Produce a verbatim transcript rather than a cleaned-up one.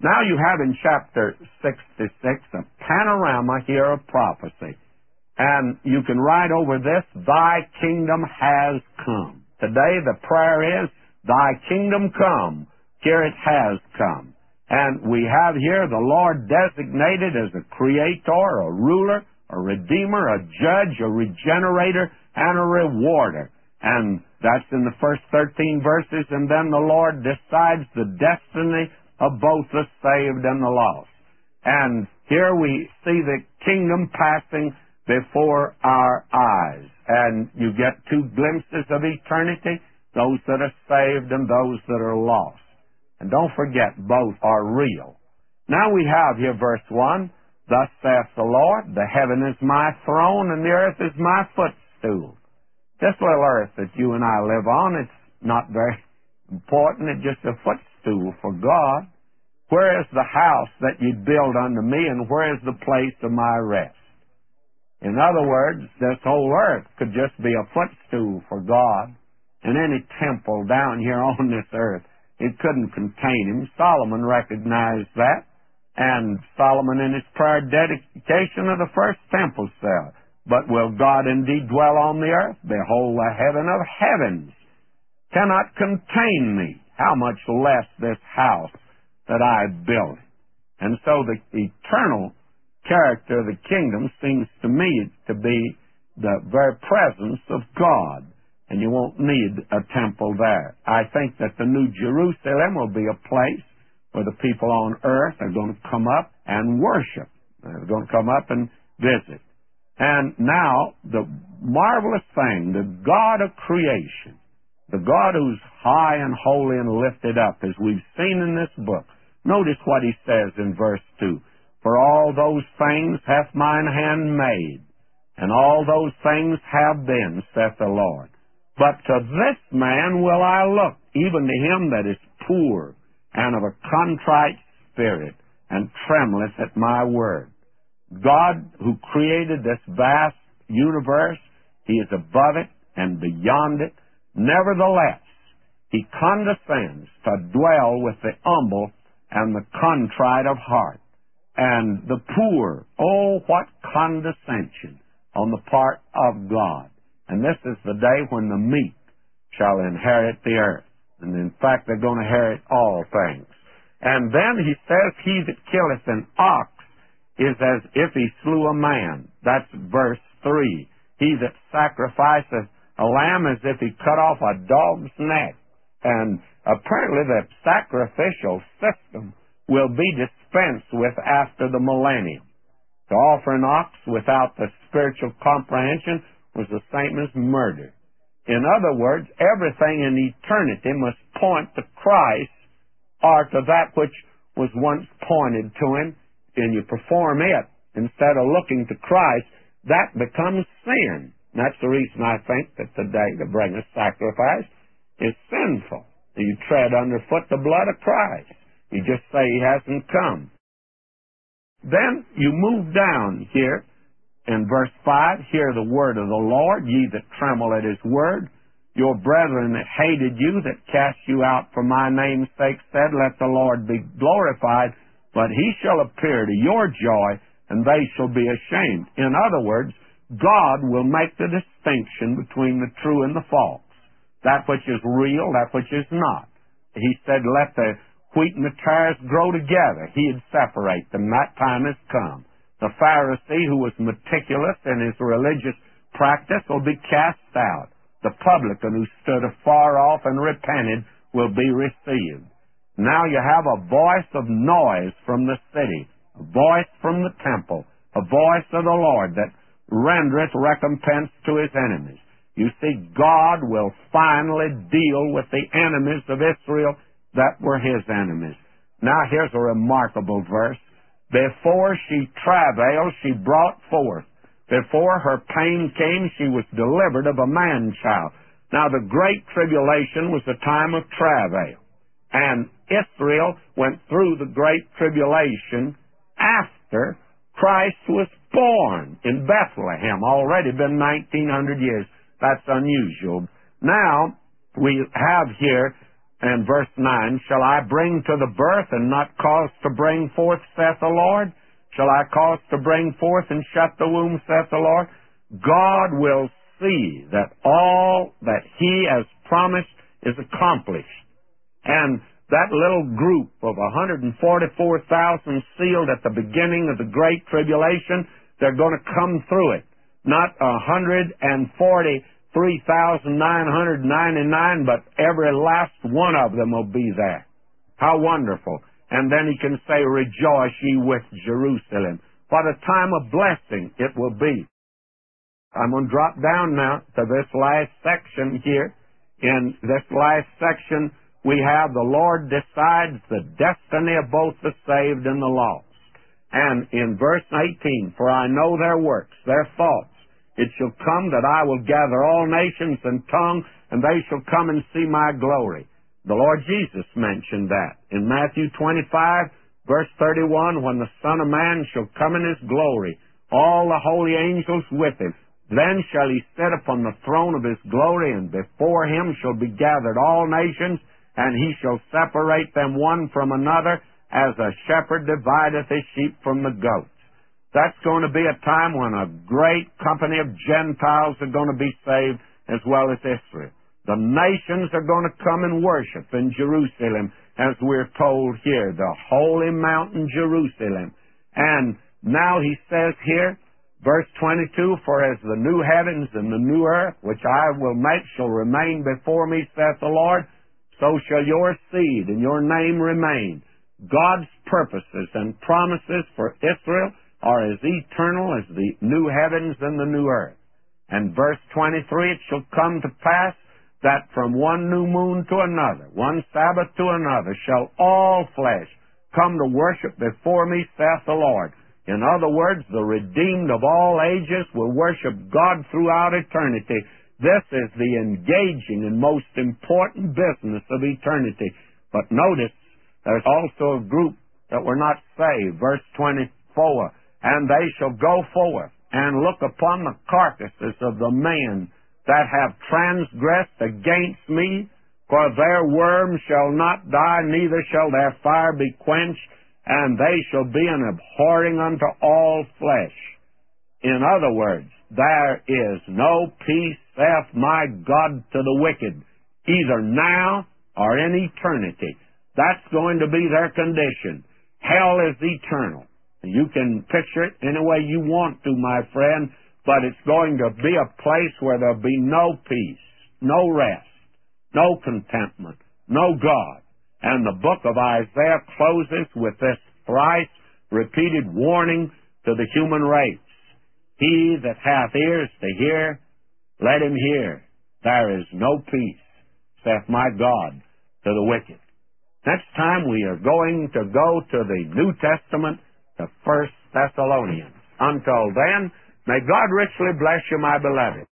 Now you have in chapter sixty-six a panorama here of prophecy. And you can write over this, Thy kingdom has come. Today the prayer is, Thy kingdom come. Here it has come. And we have here the Lord designated as a creator, a ruler, a redeemer, a judge, a regenerator, and a rewarder. And that's in the first thirteen verses. And then the Lord decides the destiny of both the saved and the lost. And here we see the kingdom passing before our eyes. And you get two glimpses of eternity, those that are saved and those that are lost. And don't forget, both are real. Now we have here verse one, Thus saith the Lord, the heaven is my throne and the earth is my footstool. This little earth that you and I live on, it's not very important. It's just a footstool for God. Where is the house that you build unto me, and where is the place of my rest? In other words, this whole earth could just be a footstool for God. And any temple down here on this earth, it couldn't contain him. Solomon recognized that. And Solomon in his prayer dedication of the first temple said, But will God indeed dwell on the earth? Behold, the heaven of heavens cannot contain me. How much less this house that I built. And so the eternal character of the kingdom seems to me to be the very presence of God. And you won't need a temple there. I think that the New Jerusalem will be a place where the people on earth are going to come up and worship. They're going to come up and visit. And now, the marvelous thing, the God of creation, the God who's high and holy and lifted up, as we've seen in this book, notice what he says in verse two. For all those things hath mine hand made, and all those things have been, saith the Lord. But to this man will I look, even to him that is poor, and of a contrite spirit, and trembleth at my word. God, who created this vast universe, he is above it and beyond it. Nevertheless, he condescends to dwell with the humble and the contrite of heart. And the poor, oh, what condescension on the part of God. And this is the day when the meek shall inherit the earth. And in fact, they're going to inherit all things. And then he says, He that killeth an ox is as if he slew a man. That's verse three. He that sacrificeth a lamb as if he cut off a dog's neck. And apparently the sacrificial system will be dispensed with after the millennium. To offer an ox without the spiritual comprehension was the same as murder. In other words, everything in eternity must point to Christ or to that which was once pointed to him, and you perform it instead of looking to Christ, that becomes sin. And that's the reason I think that today to bring a sacrifice is sinful. You tread underfoot the blood of Christ. You just say he hasn't come. Then you move down here in verse five, hear the word of the Lord, ye that tremble at his word. Your brethren that hated you, that cast you out for my name's sake, said, Let the Lord be glorified, but he shall appear to your joy, and they shall be ashamed. In other words, God will make the distinction between the true and the false, that which is real, that which is not. He said, Let the wheat and the tares grow together. He'd separate them. That time has come. The Pharisee who was meticulous in his religious practice will be cast out. The publican who stood afar off and repented will be received. Now you have a voice of noise from the city, a voice from the temple, a voice of the Lord that rendereth recompense to his enemies. You see, God will finally deal with the enemies of Israel that were his enemies. Now here's a remarkable verse. Before she travailed, she brought forth. Before her pain came, she was delivered of a man-child. Now the great tribulation was a time of travail. And Israel went through the great tribulation after Christ was born in Bethlehem. Already been nineteen hundred years. That's unusual. Now we have here And verse nine, shall I bring to the birth and not cause to bring forth, saith the Lord? Shall I cause to bring forth and shut the womb, saith the Lord? God will see that all that He has promised is accomplished. And that little group of one hundred forty-four thousand sealed at the beginning of the Great Tribulation, they're going to come through it. Not one hundred forty-three thousand nine hundred ninety-nine, but every last one of them will be there. How wonderful. And then He can say, rejoice ye with Jerusalem. What a time of blessing it will be. I'm going to drop down now to this last section here. In this last section, we have the Lord decides the destiny of both the saved and the lost. And in verse eighteen, for I know their works, their thoughts. It shall come that I will gather all nations and tongues, and they shall come and see my glory. The Lord Jesus mentioned that in Matthew twenty-five, verse thirty-one, when the Son of Man shall come in His glory, all the holy angels with Him. Then shall He sit upon the throne of His glory, and before Him shall be gathered all nations, and He shall separate them one from another, as a shepherd divideth his sheep from the goats. That's going to be a time when a great company of Gentiles are going to be saved, as well as Israel. The nations are going to come and worship in Jerusalem, as we're told here, the holy mountain Jerusalem. And now He says here, verse twenty-two, for as the new heavens and the new earth, which I will make, shall remain before me, saith the Lord, so shall your seed and your name remain. God's purposes and promises for Israel are as eternal as the new heavens and the new earth. And verse twenty-three, it shall come to pass that from one new moon to another, one Sabbath to another, shall all flesh come to worship before me, saith the Lord. In other words, the redeemed of all ages will worship God throughout eternity. This is the engaging and most important business of eternity. But notice, there's also a group that were not saved. Verse twenty-four, and they shall go forth and look upon the carcasses of the men that have transgressed against me, for their worm shall not die, neither shall their fire be quenched, and they shall be an abhorring unto all flesh. In other words, there is no peace, saith my God, to the wicked, either now or in eternity. That's going to be their condition. Hell is eternal. You can picture it any way you want to, my friend, but it's going to be a place where there'll be no peace, no rest, no contentment, no God. And the book of Isaiah closes with this thrice repeated warning to the human race. He that hath ears to hear, let him hear. There is no peace, saith my God, to the wicked. Next time we are going to go to the New Testament, the First Thessalonians. Until then, may God richly bless you, my beloved.